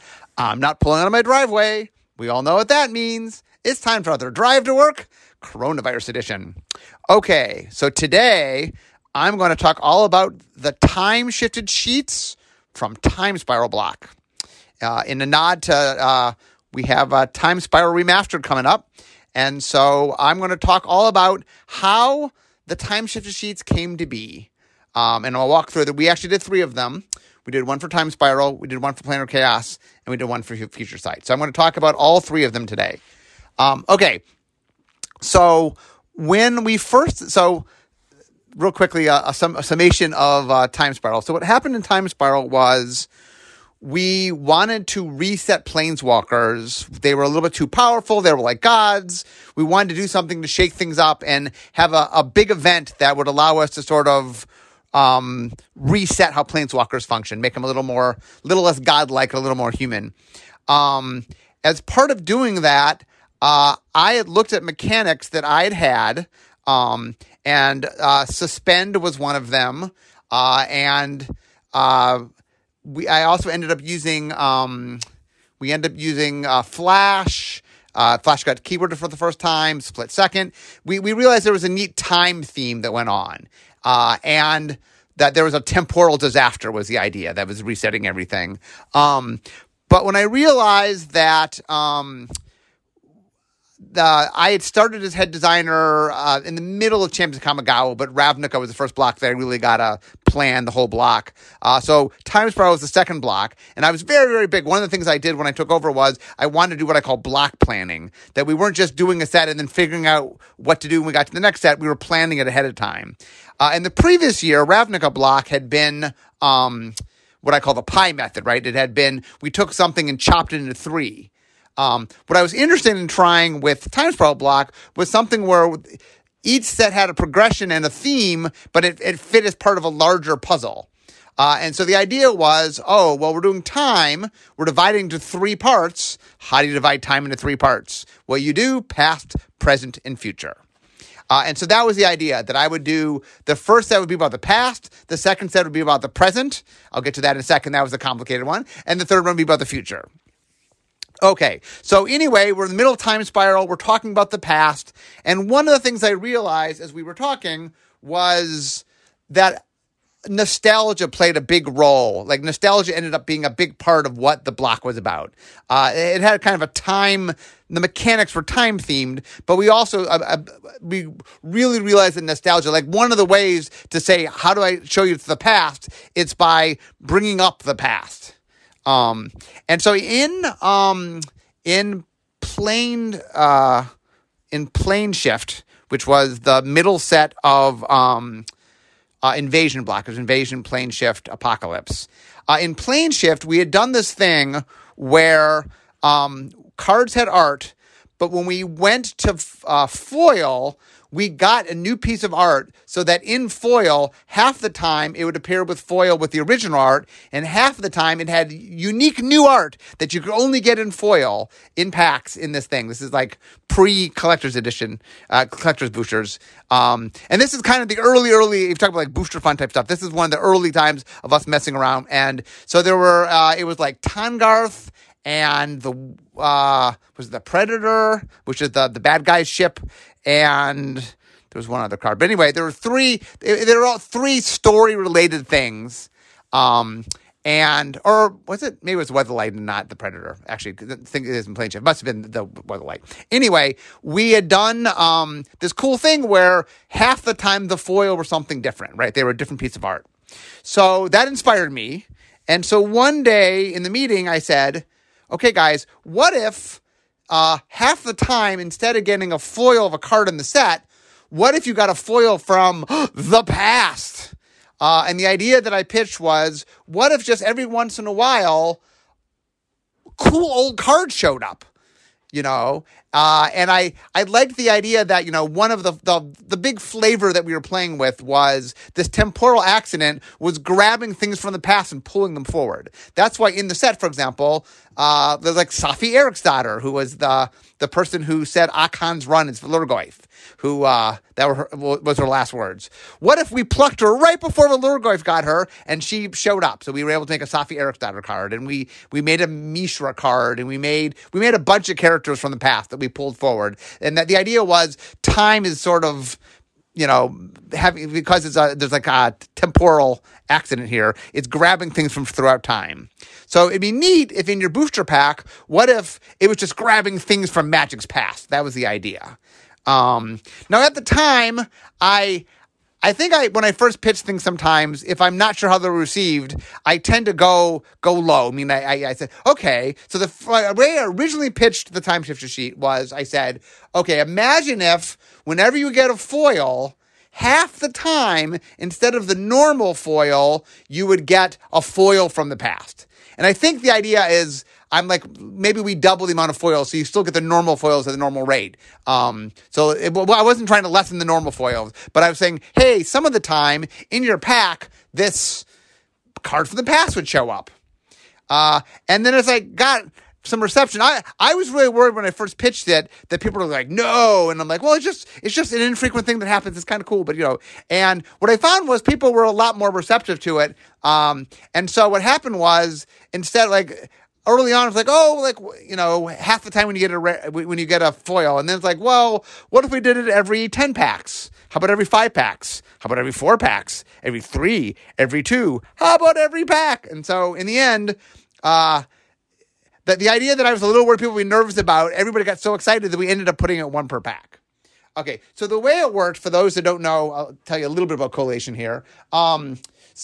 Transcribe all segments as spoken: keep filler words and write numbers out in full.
I'm not pulling out of my driveway. We all know what that means. It's time for another Drive to Work, Coronavirus Edition. Okay, so today I'm going to talk all about the time-shifted sheets from Time Spiral Block. Uh, in a nod to, uh, we have a Time Spiral Remastered coming up, and so I'm going to talk all about how the time-shifted sheets came to be. Um, and I'll walk through that. We actually did three of them. We did one for Time Spiral, we did one for Planar Chaos, and we did one for Future Sight. So I'm going to talk about all three of them today. Um, okay, so when we first, so real quickly, uh, a, sum, a summation of uh, Time Spiral. So what happened in Time Spiral was we wanted to reset Planeswalkers. They were a little bit too powerful. They were like gods. We wanted to do something to shake things up and have a, a big event that would allow us to sort of Um, reset how Planeswalkers function, make them a little more, little less godlike, a little more human. Um, as part of doing that, uh, I had looked at mechanics that I had had, um, and uh, Suspend was one of them, uh, and uh, we. I also ended up using. Um, we ended up using uh, Flash. Uh, Flash got keyworded for the first time. Split second. We we realized there was a neat time theme that went on. Uh, and that there was a temporal disaster was the idea that was resetting everything. Um, but when I realized that, um, the, I had started as head designer, uh, in the middle of Champions of Kamigawa, but Ravnica was the first block that I really got to plan the whole block. Uh, so Time Spiral was the second block, and I was very, very big. One of the things I did when I took over was I wanted to do what I call block planning, that we weren't just doing a set and then figuring out what to do when we got to the next set. We were planning it ahead of time. Uh, in the previous year, Ravnica block had been, um, what I call the pie method, right? It had been, we took something and chopped it into three. Um, what I was interested in trying with Time Spiral block was something where each set had a progression and a theme, but it, it fit as part of a larger puzzle. Uh, and so the idea was, oh, well, we're doing time. We're dividing into three parts. How do you divide time into three parts? Well, you do past, present, and future. Uh, and so that was the idea, that I would do, the first set would be about the past, the second set would be about the present. I'll get to that in a second. That was a complicated one. And the third one would be about the future. Okay, so anyway, we're in the middle of Time Spiral. We're talking about the past. And one of the things I realized as we were talking was that nostalgia played a big role. Like, nostalgia ended up being a big part of what the block was about. Uh, it had kind of a time, the mechanics were time themed, but we also, uh, uh, we really realized that nostalgia, like one of the ways to say, how do I show you the past? It's by bringing up the past. Um, and so in, um, in plane, uh, in Plane Shift, which was the middle set of, um, uh, Invasion block, it was Invasion, Plane Shift, Apocalypse. Uh, in Plane Shift, we had done this thing where, um, cards had art, but when we went to, uh, foil, we got a new piece of art so that in foil, half the time it would appear with foil with the original art, and half the time it had unique new art that you could only get in foil in packs in this thing. This is like pre-collector's edition, uh, collector's boosters. Um, and this is kind of the early, early, if you talk about like booster fun type stuff, this is one of the early times of us messing around. And so there were, uh, it was like Tangarth and the, uh, was it the Predator, which is the, the bad guy's ship. And there was one other card. But anyway, there were three, there were all three story-related things. Um, and, or was it, maybe it was Weatherlight and not the Predator. Actually, I think it is in Plane Shift. It must have been the Weatherlight. Anyway, we had done um, this cool thing where half the time the foil were something different, right? They were a different piece of art. So that inspired me. And so one day in the meeting, I said, okay, guys, what if Uh, half the time, instead of getting a foil of a card in the set, what if you got a foil from the past? Uh, and the idea that I pitched was, what if just every once in a while, cool old cards showed up, you know? Uh, and I, I liked the idea that, you know, one of the, the the big flavor that we were playing with was this temporal accident was grabbing things from the past and pulling them forward. That's why in the set, for example, uh, there's like Safi Eriksdottir, who was the the person who said Akon's run is Valurgoyf, who uh, that were her, was her last words. What if we plucked her right before Valurgoyf got her and she showed up? So we were able to make a Safi Eriksdottir card, and we we made a Mishra card, and we made we made a bunch of characters from the past that we pulled forward. And that the idea was time is sort of, you know, having, because it's a, there's like a temporal accident here, it's grabbing things from throughout time. So it'd be neat if in your booster pack, what if it was just grabbing things from Magic's past? That was the idea. Um, now at the time, I, I think I, when I first pitch things sometimes, if I'm not sure how they're received, I tend to go, go low. I mean, I, I, I said, okay. So the way I originally pitched the Time Shifter sheet was I said, okay, imagine if whenever you get a foil, half the time, instead of the normal foil, you would get a foil from the past. And I think the idea is, I'm like, maybe we double the amount of foils, so you still get the normal foils at the normal rate. Um, so it, well, I wasn't trying to lessen the normal foils, but I was saying, hey, some of the time in your pack, this card from the past would show up. Uh, and then as I got some reception, I, I was really worried when I first pitched it that people were like, no. And I'm like, well, it's just, it's just an infrequent thing that happens. It's kind of cool, but you know, and what I found was people were a lot more receptive to it. Um, and so what happened was instead, like, early on, it's like, oh, like, you know, half the time when you get a re- when you get a foil, and then it's like, well, what if we did it every ten packs? How about every five packs? How about every four packs? Every three? Every two? How about every pack? And so in the end, uh, the the idea that I was a little worried people would be nervous about, everybody got so excited that we ended up putting it one per pack. Okay, so the way it worked, for those that don't know, I'll tell you a little bit about collation here. Um,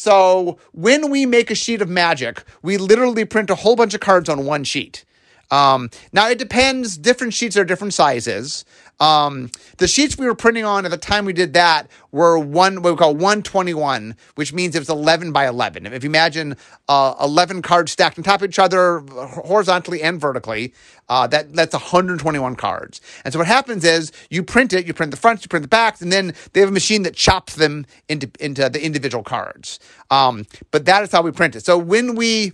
So when we make a sheet of Magic, we literally print a whole bunch of cards on one sheet. Um, now, it depends. Different sheets are different sizes. Um, the sheets we were printing on at the time we did that were one, what we call one twenty-one, which means it was eleven by eleven. If you imagine uh, eleven cards stacked on top of each other horizontally and vertically, uh, that that's one hundred twenty-one cards. And so what happens is you print it, you print the fronts, you print the backs, and then they have a machine that chops them into, into the individual cards. Um, but that is how we print it. So when we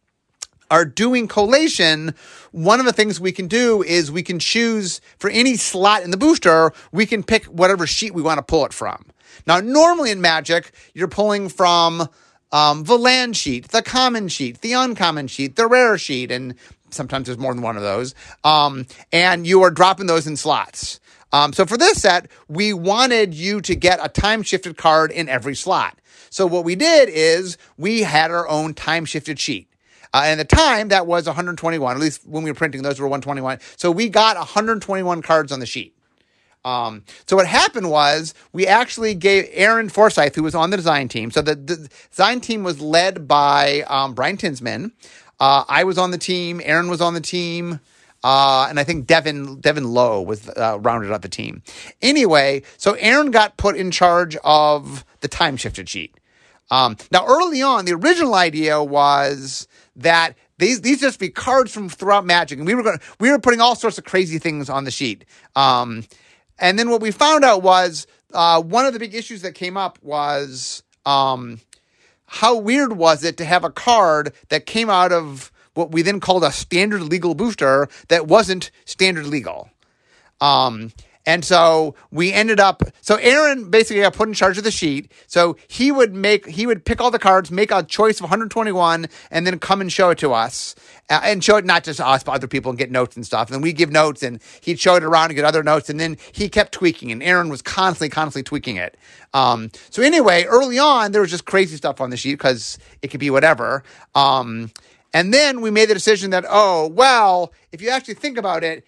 are doing collation, one of the things we can do is we can choose for any slot in the booster, we can pick whatever sheet we want to pull it from. Now, normally in Magic, you're pulling from um, the land sheet, the common sheet, the uncommon sheet, the rare sheet, and sometimes there's more than one of those. Um, and you are dropping those in slots. Um, so for this set, we wanted you to get a time-shifted card in every slot. So what we did is we had our own time-shifted sheet. Uh, and at the time, that was one hundred twenty-one. At least when we were printing, those were one twenty-one. So we got one hundred twenty-one cards on the sheet. Um, so what happened was we actually gave Aaron Forsyth, who was on the design team. So the, the design team was led by um, Brian Tinsman. Uh, I was on the team. Aaron was on the team. Uh, and I think Devin Devin Lowe was uh, rounded out the team. Anyway, so Aaron got put in charge of the time-shifted sheet. Um, now, early on, the original idea was that these these just be cards from throughout Magic, and we were going we were putting all sorts of crazy things on the sheet. Um, and then what we found out was uh, one of the big issues that came up was um, how weird was it to have a card that came out of what we then called a standard legal booster that wasn't standard legal. Um, And so we ended up, so Aaron basically got put in charge of the sheet. So he would make, he would pick all the cards, make a choice of one hundred twenty-one, and then come and show it to us. Uh, and show it not just to us, but other people, and get notes and stuff. And then we give notes, and he'd show it around and get other notes. And then he kept tweaking, and Aaron was constantly, constantly tweaking it. Um, so anyway, early on, there was just crazy stuff on the sheet because it could be whatever. Um, and then we made the decision that, oh, well, if you actually think about it,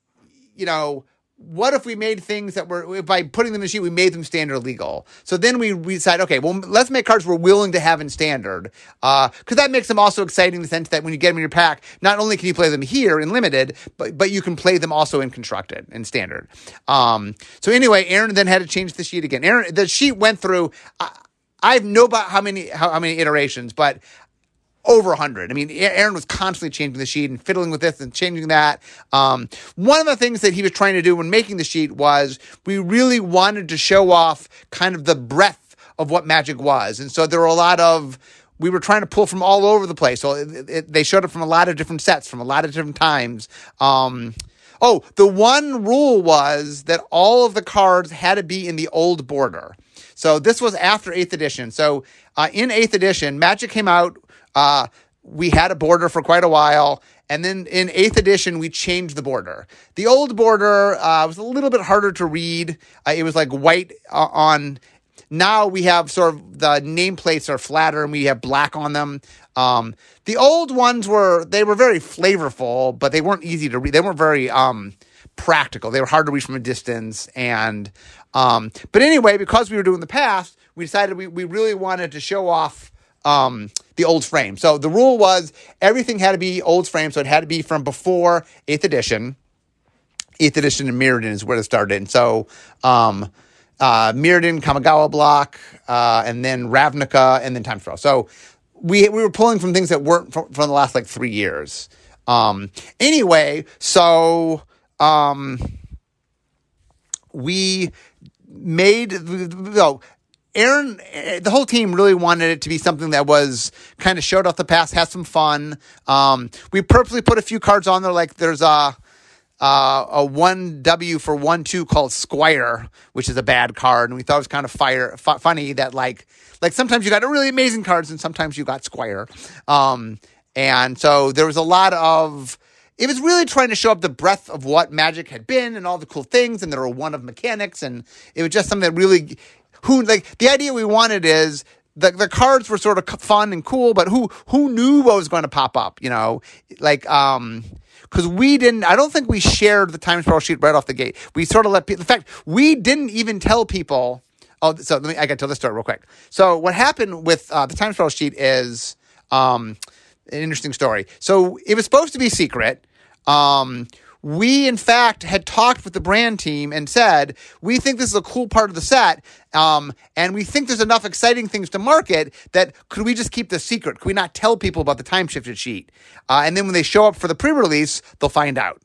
you know, what if we made things that were, by putting them in the sheet, we made them standard legal? So then we, we decided, okay, well, let's make cards we're willing to have in standard. Uh, cause that makes them also exciting in the sense that when you get them in your pack, not only can you play them here in limited, but, but you can play them also in constructed and standard. Um, so anyway, Aaron then had to change the sheet again. Aaron, the sheet went through, I, I have no about how many, how, how many iterations, but over one hundred. I mean, Aaron was constantly changing the sheet and fiddling with this and changing that. Um, one of the things that he was trying to do when making the sheet was we really wanted to show off kind of the breadth of what Magic was. And so there were a lot of, we were trying to pull from all over the place. So it, it, they showed up from a lot of different sets, from a lot of different times. Um, oh, the one rule was that all of the cards had to be in the old border. So this was after eighth edition. So uh, in eighth edition, Magic came out. Uh, we had a border for quite a while. And then in eighth edition, we changed the border. The old border uh, was a little bit harder to read. Uh, it was like white uh, on. Now we have sort of the nameplates are flatter and we have black on them. Um, the old ones were, they were very flavorful, but they weren't easy to read. They weren't very um, practical. They were hard to read from a distance. And um, but anyway, because we were doing the past, we decided we, we really wanted to show off Um, the old frame. So the rule was everything had to be old frame. So it had to be from before eighth edition. eighth edition and Mirrodin is where it started. And so um, uh, Mirrodin, Kamigawa block, uh, and then Ravnica, and then Time Spiral. So we we were pulling from things that weren't from, from the last like three years. Um, anyway, so um, we made no. Aaron, the whole team really wanted it to be something that was kind of showed off the past, had some fun. Um, we purposely put a few cards on there, like there's a uh, a one W for one two called Squire, which is a bad card, and we thought it was kind of fire f- funny that like like sometimes you got really amazing cards and sometimes you got Squire, um, and so there was a lot of. It was really trying to show up the breadth of what Magic had been and all the cool things, and there were one of mechanics, and it was just something that really. Who like the idea we wanted is the the cards were sort of fun and cool, but who who knew what was going to pop up? You know, like um, because we didn't. I don't think we shared the Time Spiral sheet right off the gate. We sort of let people. In fact, we didn't even tell people. Oh, so let me. I got to tell this story real quick. So what happened with uh, the Time Spiral sheet is um, an interesting story. So it was supposed to be secret. Um, We, in fact, had talked with the brand team and said, we think this is a cool part of the set, um, and we think there's enough exciting things to market that could we just keep this secret? Could we not tell people about the time-shifted sheet? Uh, and then when they show up for the pre-release, they'll find out.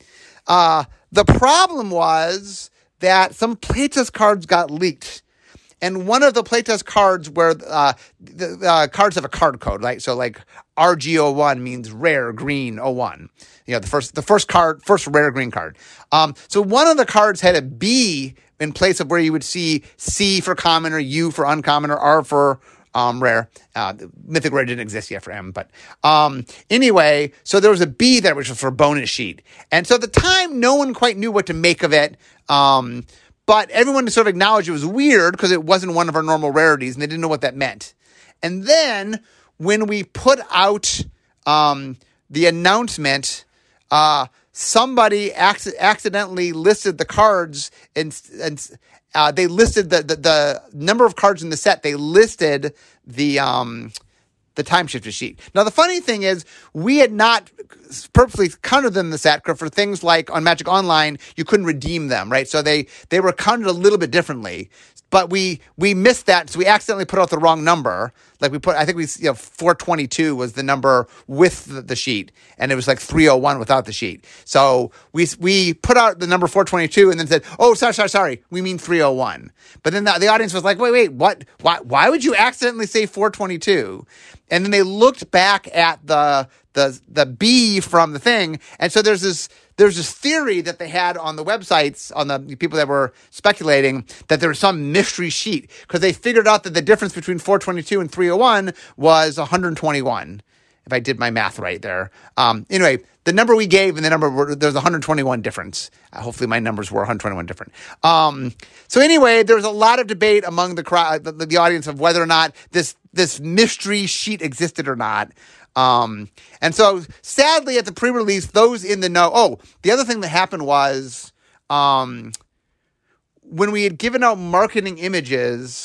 Uh, the problem was that some playtest cards got leaked. And one of the playtest cards where uh, the uh, cards have a card code, right? So like R G zero one means rare green oh one. You know, the first the first card, first rare green card. Um, so one of the cards had a B in place of where you would see C for common or U for uncommon or R for um, rare. Uh, Mythic Rare didn't exist yet for M, but um, anyway, so there was a B there which was for bonus sheet. And so at the time, no one quite knew what to make of it. Um, But everyone sort of acknowledged it was weird because it wasn't one of our normal rarities and they didn't know what that meant. And then when we put out um, the announcement, uh, somebody ac- accidentally listed the cards and, and uh, they listed the, the, the number of cards in the set. They listed the um, the time shifter sheet. Now, the funny thing is we had not purposely counted them in the set for things like on Magic Online, you couldn't redeem them, right? So they, they were counted a little bit differently, but we, we missed that. So we accidentally put out the wrong number. Like we put, I think we, you know, four twenty-two was the number with the, the sheet, and it was like three oh one without the sheet. So we, we put out the number four twenty-two and then said, oh, sorry, sorry, sorry. We mean three oh one. But then the, the audience was like, wait, wait, what, why, why would you accidentally say four twenty-two? And then they looked back at the, the, the B from the thing. And so there's this, there's this theory that they had on the websites, on the people that were speculating that there was some mystery sheet because they figured out that the difference between four twenty-two and three oh one was one hundred twenty-one. If I did my math right there. Um, anyway, the number we gave and the number, were, there's one hundred twenty-one difference. Uh, hopefully my numbers were one hundred twenty-one different. Um, so anyway, there was a lot of debate among the crowd, the, the audience of whether or not this, this mystery sheet existed or not. Um, and so sadly at the pre-release, those in the know, oh, the other thing that happened was, um, when we had given out marketing images,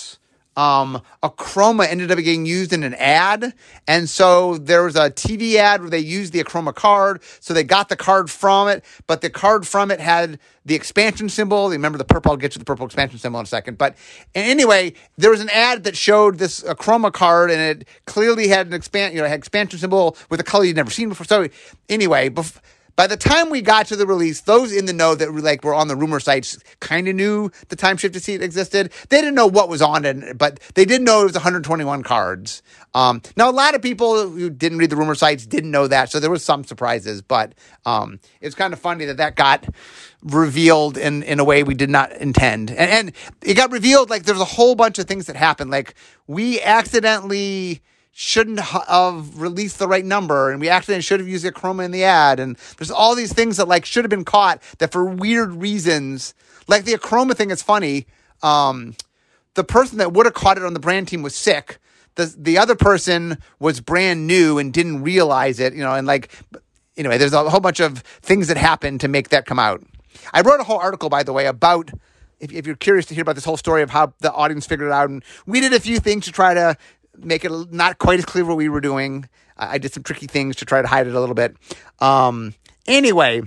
um, a Achroma ended up getting used in an ad. And so there was a T V ad where they used the Achroma card. So they got the card from it, but the card from it had the expansion symbol. Remember the purple, I'll get to the purple expansion symbol in a second. But anyway, there was an ad that showed this Achroma card, and it clearly had an expand, you know, had expansion symbol with a color you'd never seen before. So anyway, bef- by the time we got to the release, those in the know that were like were on the rumor sites kind of knew the time shifted seat existed. They didn't know what was on it, but they did know it was one hundred twenty-one cards. Um, now, a lot of people who didn't read the rumor sites didn't know that, so there was some surprises. But um, it's kind of funny that that got revealed in, in a way we did not intend, and, and it got revealed like there's a whole bunch of things that happened. Like we accidentally shouldn't have released the right number, and we accidentally should have used the Achroma in the ad, and there's all these things that like should have been caught that for weird reasons, like the Achroma thing is funny. Um, the person that would have caught it on the brand team was sick. The the other person was brand new and didn't realize it, you know, and like, anyway, there's a whole bunch of things that happened to make that come out. I wrote a whole article, by the way, about, if, if you're curious to hear about this whole story of how the audience figured it out, and we did a few things to try to make it not quite as clear what we were doing. I did some tricky things to try to hide it a little bit. Um, anyway,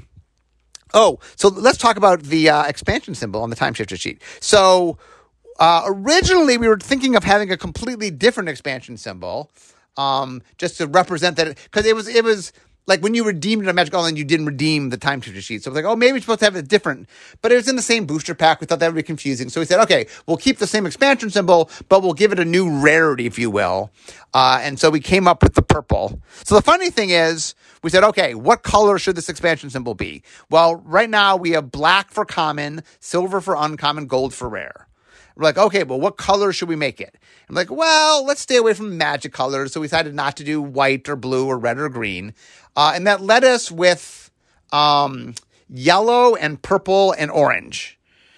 oh, so let's talk about the uh, expansion symbol on the time shifter sheet. So uh, originally we were thinking of having a completely different expansion symbol, um, just to represent that, because it was it was. Like when you redeemed a Magic Online, you didn't redeem the time shifter sheet. So it was like, oh, maybe we're supposed to have it different. But it was in the same booster pack. We thought that would be confusing. So we said, okay, we'll keep the same expansion symbol, but we'll give it a new rarity, if you will. Uh, and so we came up with the purple. So the funny thing is, we said, okay, what color should this expansion symbol be? Well, right now we have black for common, silver for uncommon, gold for rare. We're like, okay, well, what color should we make it? I'm like, well, let's stay away from magic colors. So we decided not to do white or blue or red or green. Uh, and that led us with um, yellow and purple and orange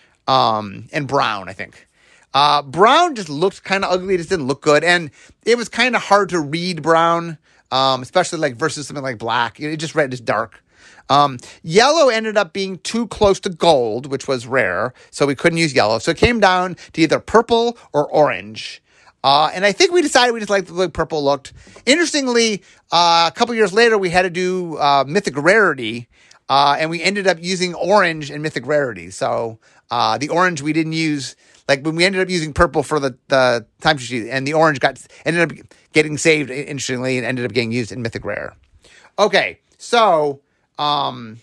um, and brown, I think. Uh, brown just looked kind of ugly. It just didn't look good. And it was kind of hard to read brown, um, especially like versus something like black. It just read as dark. Um, yellow ended up being too close to gold, which was rare, so we couldn't use yellow. So it came down to either purple or orange. Uh, and I think we decided we just liked the way purple looked. Interestingly, uh, a couple years later, we had to do uh, Mythic Rarity, uh, and we ended up using orange in Mythic Rarity. So uh, the orange we didn't use, like when we ended up using purple for the, the time sheet, and the orange got ended up getting saved, interestingly, and ended up getting used in Mythic Rare. Okay, so um,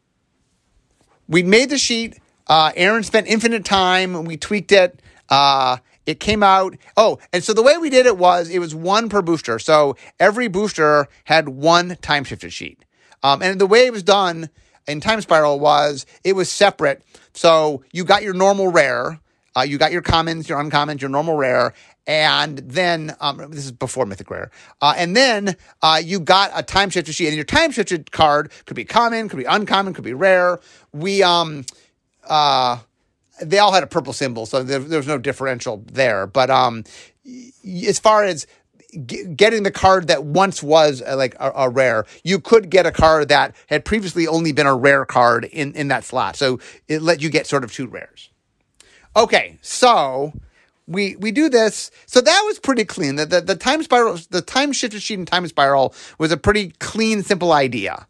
we made the sheet. Uh, Aaron spent infinite time, and we tweaked it. Uh, It came out. Oh, and so the way we did it was it was one per booster. So every booster had one time shifted sheet. Um, and the way it was done in Time Spiral was it was separate. So you got your normal rare, uh, you got your commons, your uncommons, your normal rare, and then um, this is before Mythic Rare. Uh, and then uh, you got a time shifted sheet, and your time shifted card could be common, could be uncommon, could be rare. We um uh. They all had a purple symbol, so there, there was no differential there. But um, as far as g- getting the card that once was a, like a, a rare, you could get a card that had previously only been a rare card in, in that slot. So it let you get sort of two rares. Okay, so we we do this. So that was pretty clean. The, the, the time spiral, the time shifted sheet in Time Spiral was a pretty clean, simple idea.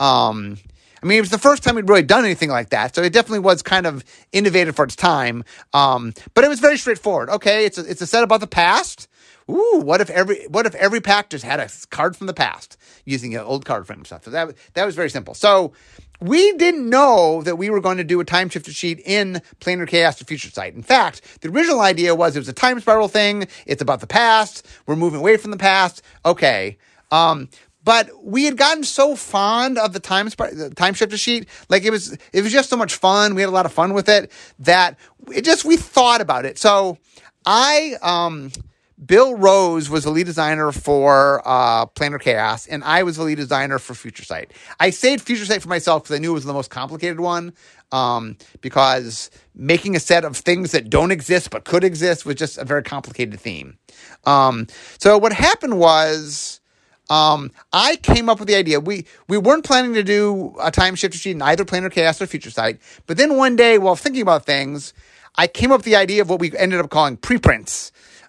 Um I mean, it was the first time we'd really done anything like that, so it definitely was kind of innovative for its time. Um, but it was very straightforward. Okay, it's a, it's a set about the past. Ooh, what if every what if every pack just had a card from the past using an old card frame stuff? So that that was very simple. So we didn't know that we were going to do a time shifted sheet in Planar Chaos to Future Sight. In fact, the original idea was it was a time spiral thing. It's about the past. We're moving away from the past. Okay. Um, But we had gotten so fond of the time the time shifter sheet, like it was it was just so much fun. We had a lot of fun with it that it just we thought about it. So I, um, Bill Rose was the lead designer for uh, Planar Chaos, and I was the lead designer for Future Sight. I saved Future Sight for myself because I knew it was the most complicated one. Um, because making a set of things that don't exist but could exist was just a very complicated theme. Um, so what happened was. Um, I came up with the idea. We we weren't planning to do a time shifter sheet in either Planar Chaos or Future Sight. But then one day, while thinking about things, I came up with the idea of what we ended up calling preprints.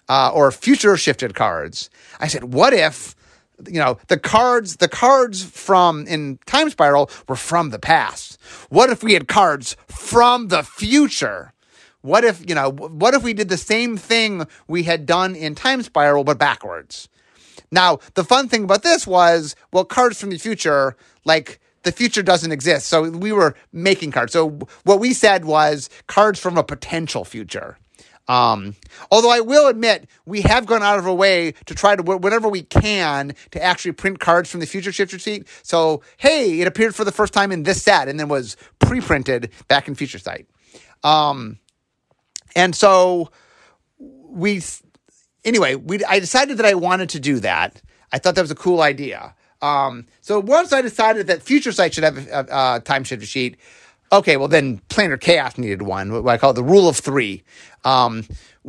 uh, or future shifted cards. I said, what if, you know, the cards, the cards from in Time Spiral were from the past? What if we had cards from the future? What if, you know, what if we did the same thing we had done in Time Spiral, but backwards? Now, the fun thing about this was, well, cards from the future, like, the future doesn't exist. So we were making cards. So what we said was cards from a potential future. Um, although I will admit, we have gone out of our way to try to, whenever we can, to actually print cards from the future shifter sheet. So, hey, it appeared for the first time in this set and then was pre-printed back in Future Sight. Um, and so we, anyway, we, I decided that I wanted to do that. I thought that was a cool idea. Um, so once I decided that Future Sight should have a, a, a time shifter sheet, okay, well then Planar Chaos needed one, what I call it the rule of three. Um,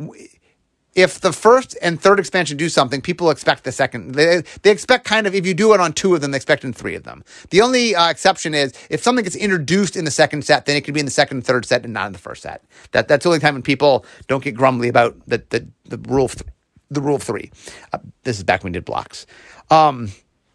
if the first and third expansion do something, people expect the second. They, they expect kind of, if you do it on two of them, they expect in three of them. The only uh, exception is if something gets introduced in the second set, then it could be in the second and third set and not in the first set. That That's the only time when people don't get grumbly about the, the, the, rule, of th- the rule of three. Uh, this is back when we did blocks. Um,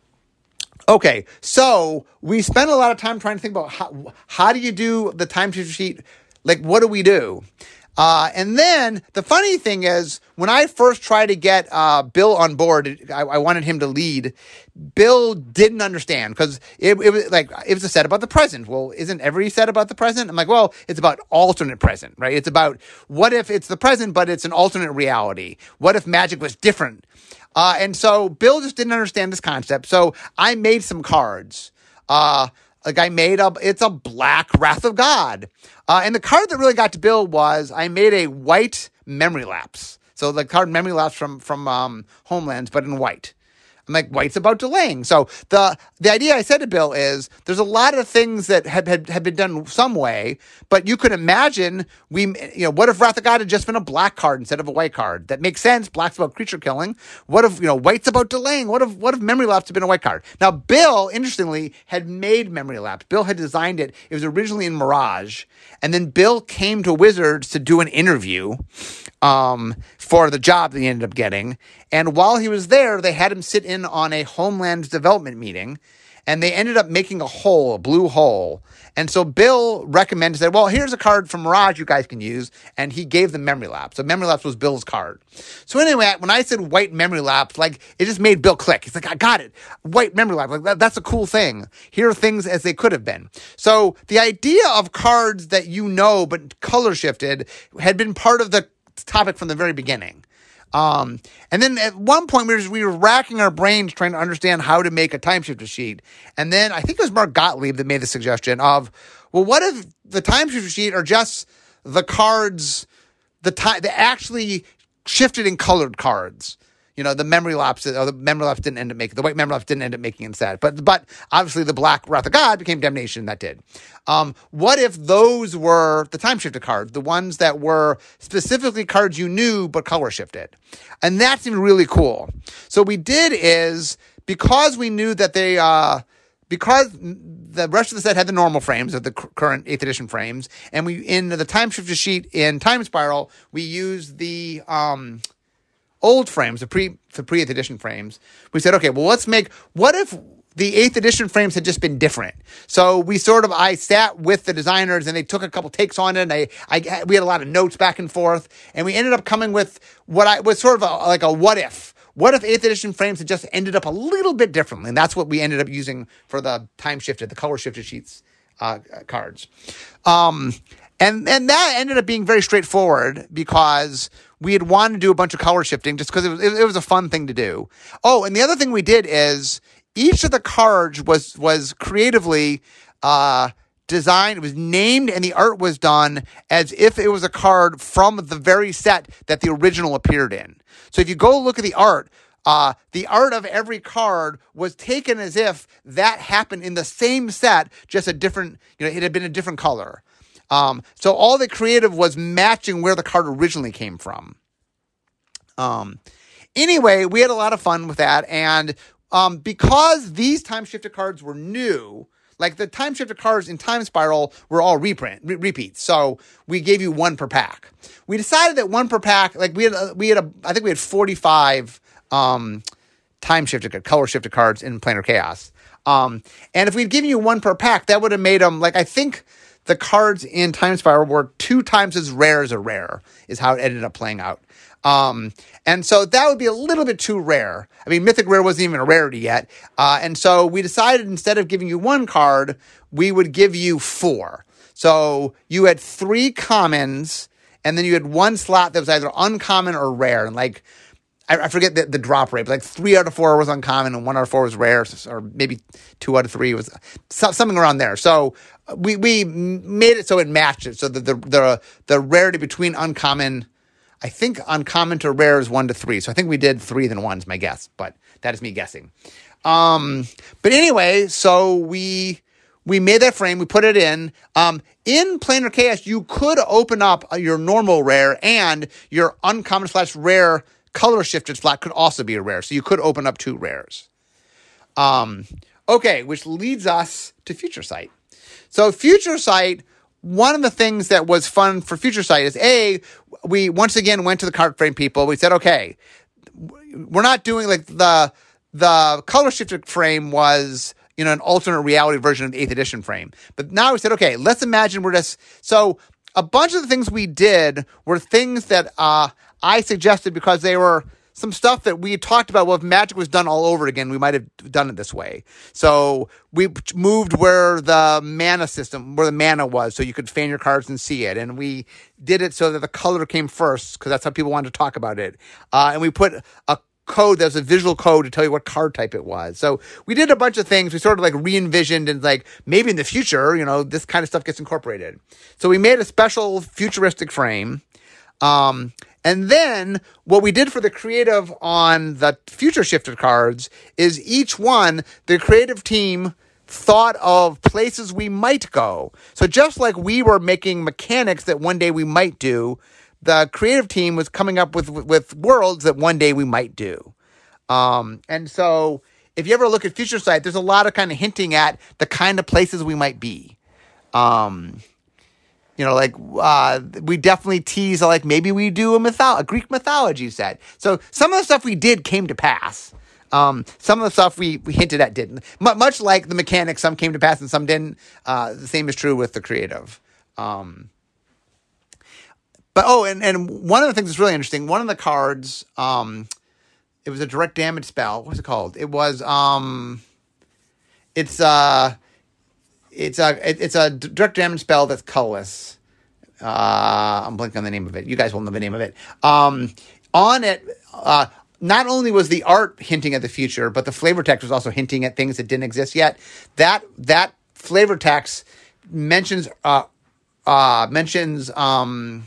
Okay, so we spent a lot of time trying to think about how, how do you do the time shifter sheet? Like, what do we do? Uh, and then the funny thing is, when I first tried to get uh, Bill on board, I, I wanted him to lead. Bill didn't understand because it, it was like it was a set about the present. Well, isn't every set about the present? I'm like, well, it's about alternate present, right? It's about what if it's the present, but it's an alternate reality? What if magic was different? Uh, and so Bill just didn't understand this concept. So I made some cards. Uh, like I made a, it's a black Wrath of God. Uh, and the card that really got to Bill was I made a white Memory Lapse. So the card Memory Lapse from, from, um, Homelands, but in white. I'm like, white's about delaying. So the the idea I said to Bill is there's a lot of things that have, have, have been done some way, but you could imagine we, you know, what if Wrath of God had just been a black card instead of a white card? That makes sense. Black's about creature killing. What if, you know, white's about delaying? What if, what if Memory Lapse had been a white card? Now, Bill, interestingly, had made Memory Lapse. Bill had designed it. It was originally in Mirage. And then Bill came to Wizards to do an interview um, for the job that he ended up getting. And while he was there, they had him sit in on a Homeland development meeting, and they ended up making a hole, a blue hole. And so Bill recommended, said, well, here's a card from Mirage you guys can use. And he gave them Memory Lapse. So Memory Lapse was Bill's card. So anyway, when I said white Memory Lapse, like, it just made Bill click. He's like, I got it. White Memory Lapse. Like, that, that's a cool thing. Here are things as they could have been. So the idea of cards that you know but color shifted had been part of the topic from the very beginning. Um, and then at one point we were, we were racking our brains trying to understand how to make a time shifter sheet. And then I think it was Mark Gottlieb that made the suggestion of, well, what if the time shifter sheet are just the cards, the time, the actually shifted and colored cards? You know, the Memory Lapse, or the Memory Lapse didn't end up making, the white Memory Lapse didn't end up making instead. But, but obviously the black Wrath of God became Damnation, that did. Um, what if those were the time shifted cards, the ones that were specifically cards you knew but color shifted? And that seemed really cool. So what we did is, because we knew that they, uh, because the rest of the set had the normal frames of the current eighth edition frames, and we, in the time shifter sheet in Time Spiral, we used the, um, old frames, the pre the pre eighth edition frames. We said, okay, well, let's make, what if the eighth edition frames had just been different? So we sort of, I sat with the designers and they took a couple takes on it. And I, I, we had a lot of notes back and forth, and we ended up coming with what I was sort of a, like a what if. What if eighth edition frames had just ended up a little bit differently? And that's what we ended up using for the time shifted, the color shifted sheets uh, cards. Um, and and that ended up being very straightforward because we had wanted to do a bunch of color shifting just because it was, it, it was a fun thing to do. Oh, and the other thing we did is each of the cards was was creatively uh, designed, it was named, and the art was done as if it was a card from the very set that the original appeared in. So if you go look at the art, uh, the art of every card was taken as if that happened in the same set, just a different, you know, it had been a different color. Um, so all the creative was matching where the card originally came from. Um, anyway, we had a lot of fun with that. And, um, because these time shifted cards were new, Like the time shifted cards in Time Spiral were all reprint re- repeats. So we gave you one per pack. We decided that one per pack, like we had, a, we had a, I think we had forty-five um, time shifted, color shifted cards in Planar Chaos. Um, and if we'd given you one per pack, that would have made them, like, I think the cards in Time Spiral were two times as rare as a rare, is how it ended up playing out. Um, and so that would be a little bit too rare. I mean, Mythic Rare wasn't even a rarity yet. Uh, and so we decided instead of giving you one card, we would give you four. So you had three commons, and then you had one slot that was either uncommon or rare. And like, I, I forget the, the drop rate, but like three out of four was uncommon and one out of four was rare, or maybe two out of three was something around there. So we, we made it so it matched it. So the, the, the, the rarity between uncommon, I think uncommon to rare is one to three. So I think we did three than one is my guess, but that is me guessing. Um, but anyway, so we, we made that frame, we put it in, um, in Planar Chaos, you could open up your normal rare and your uncommon slash rare color shifted slot could also be a rare. So you could open up two rares. Um, okay. Which leads us to Future Sight. So Future Sight, one of the things that was fun for Future Sight is A, we once again went to the card frame people. We said, okay, we're not doing like the, the color shifted frame was, you know, an alternate reality version of the eighth edition frame. But now we said, okay, let's imagine we're just, so a bunch of the things we did were things that, uh, I suggested because they were some stuff that we talked about. Well, if Magic was done all over again, we might have done it this way. So we moved where the mana system, where the mana was, so you could fan your cards and see it. And we did it so that the color came first, because that's how people wanted to talk about it. Uh, and we put a code that was a visual code to tell you what card type it was. So we did a bunch of things. We sort of like re-envisioned and like maybe in the future, you know, this kind of stuff gets incorporated. So we made a special futuristic frame. Um, And then what we did for the creative on the future shifted cards is each one, the creative team thought of places we might go. So just like we were making mechanics that one day we might do, the creative team was coming up with, with worlds that one day we might do. Um, and so if you ever look at Future Sight, there's a lot of kind of hinting at the kind of places we might be. Um, You know, like, uh, we definitely tease, like, maybe we do a mytho- a Greek mythology set. So some of the stuff we did came to pass. Um, some of the stuff we, we hinted at didn't. M- much like the mechanics, some came to pass and some didn't. Uh, the same is true with the creative. Um, but, oh, and, and one of the things that's really interesting, one of the cards, um, it was a direct damage spell. What's it called? It was, um, it's, uh, It's a it's a direct damage spell that's colorless. Uh, I'm blanking on the name of it. You guys will know the name of it. Um, on it, uh, not only was the art hinting at the future, but the flavor text was also hinting at things that didn't exist yet. That that flavor text mentions uh, uh, mentions um,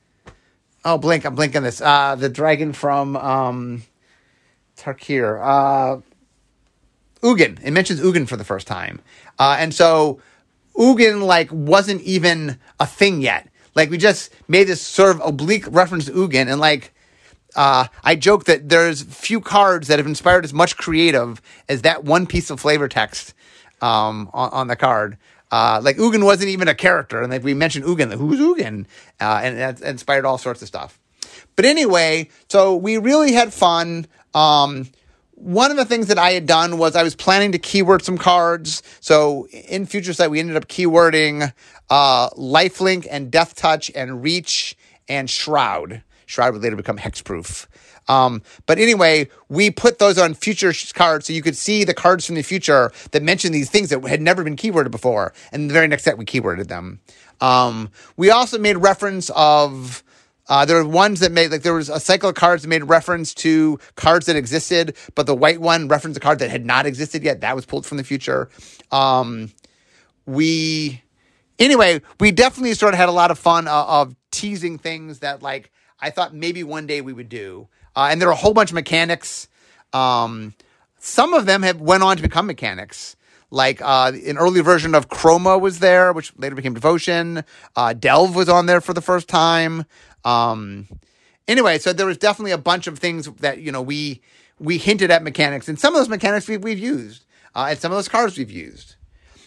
oh blink I'm blinking this uh, the dragon from um, Tarkir. Uh, Ugin. It mentions Ugin for the first time. Uh, and so Ugin, like, wasn't even a thing yet. Like, we just made this sort of oblique reference to Ugin. And, like, uh, I joke that there's few cards that have inspired as much creative as that one piece of flavor text um, on, on the card. Uh, like, Ugin wasn't even a character. And, like, we mentioned Ugin. Like, who's Ugin? Uh, and that inspired all sorts of stuff. But anyway, so we really had fun. Um... One of the things that I had done was I was planning to keyword some cards. So in Future Sight, we ended up keywording uh, Lifelink and Death Touch and Reach and Shroud. Shroud would later become Hexproof. Um, but anyway, we put those on future cards so you could see the cards from the future that mention these things that had never been keyworded before. And the very next set, we keyworded them. Um, we also made reference of... Uh, there were ones that made, like, there was a cycle of cards that made reference to cards that existed, but the white one referenced a card that had not existed yet. That was pulled from the future. Um, we, anyway, we definitely sort of had a lot of fun uh, of teasing things that, like, I thought maybe one day we would do. Uh, and there are a whole bunch of mechanics. Um, some of them have went on to become mechanics. Like, uh, an early version of Chroma was there, which later became Devotion. Uh, Delve was on there for the first time. Um, anyway, so there was definitely a bunch of things that, you know, we, we hinted at mechanics, and some of those mechanics we, we've used, uh, and some of those cards we've used.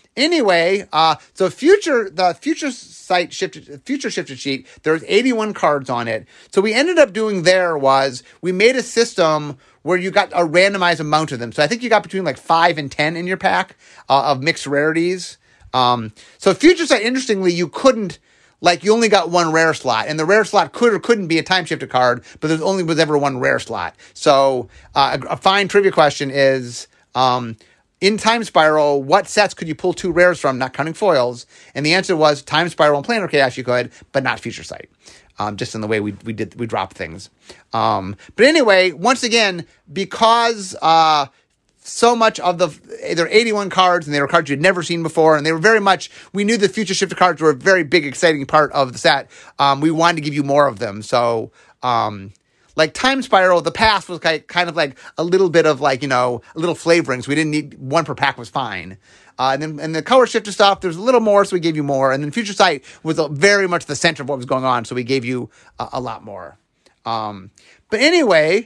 Anyway, uh, so future the future site shifted future shifted sheet. There's eighty-one cards on it. So we ended up doing there was we made a system where you got a randomized amount of them. So I think you got between like five and ten in your pack uh, of mixed rarities. Um, so future site, interestingly, you couldn't like you only got one rare slot, and the rare slot could or couldn't be a time shifted card, but there only was ever one rare slot. So uh, a, a fine trivia question is. Um, In Time Spiral, what sets could you pull two rares from, not counting foils? And the answer was Time Spiral and Planar Chaos you could, but not Future Sight. Um, just in the way we we did we dropped things. Um, but anyway, once again, because uh, so much of the there are eighty-one cards, and they were cards you'd never seen before, and they were very much we knew the future shifted cards were a very big, exciting part of the set. Um, we wanted to give you more of them, so. Um, Like Time Spiral, the past was kind of like a little bit of like, you know, a little flavoring. So we didn't need one per pack was fine. Uh, and then and the color shifter stuff, there's a little more, so we gave you more. And then Future Sight was very much the center of what was going on, so we gave you a, a lot more. Um, but anyway,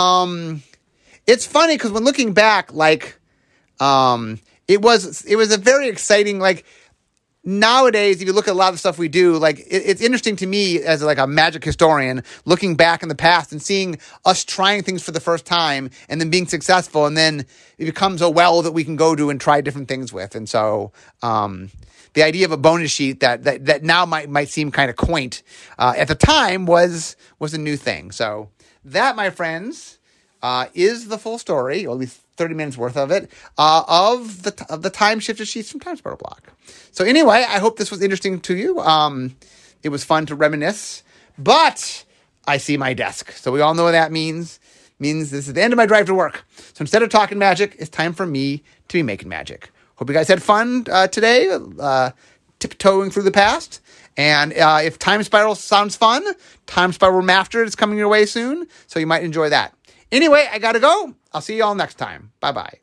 um, it's funny because when looking back, like, um, it was it was a very exciting like. Nowadays, if you look at a lot of the stuff we do, like it, it's interesting to me as like a Magic historian, looking back in the past and seeing us trying things for the first time and then being successful, and then it becomes a well that we can go to and try different things with. And so, um, the idea of a bonus sheet that that, that now might might seem kind of quaint uh, at the time was was a new thing. So that, my friends, uh, is the full story, or at least thirty minutes worth of it, uh, of the of the time shifted sheets from Time Spiral block. So anyway, I hope this was interesting to you. Um, it was fun to reminisce, but I see my desk. So we all know what that means. It means this is the end of my drive to work. So instead of talking magic, it's time for me to be making magic. Hope you guys had fun uh, today, uh, tiptoeing through the past. And uh, if Time Spiral sounds fun, Time Spiral Remastered is coming your way soon, so you might enjoy that. Anyway, I gotta go. I'll see you all next time. Bye-bye.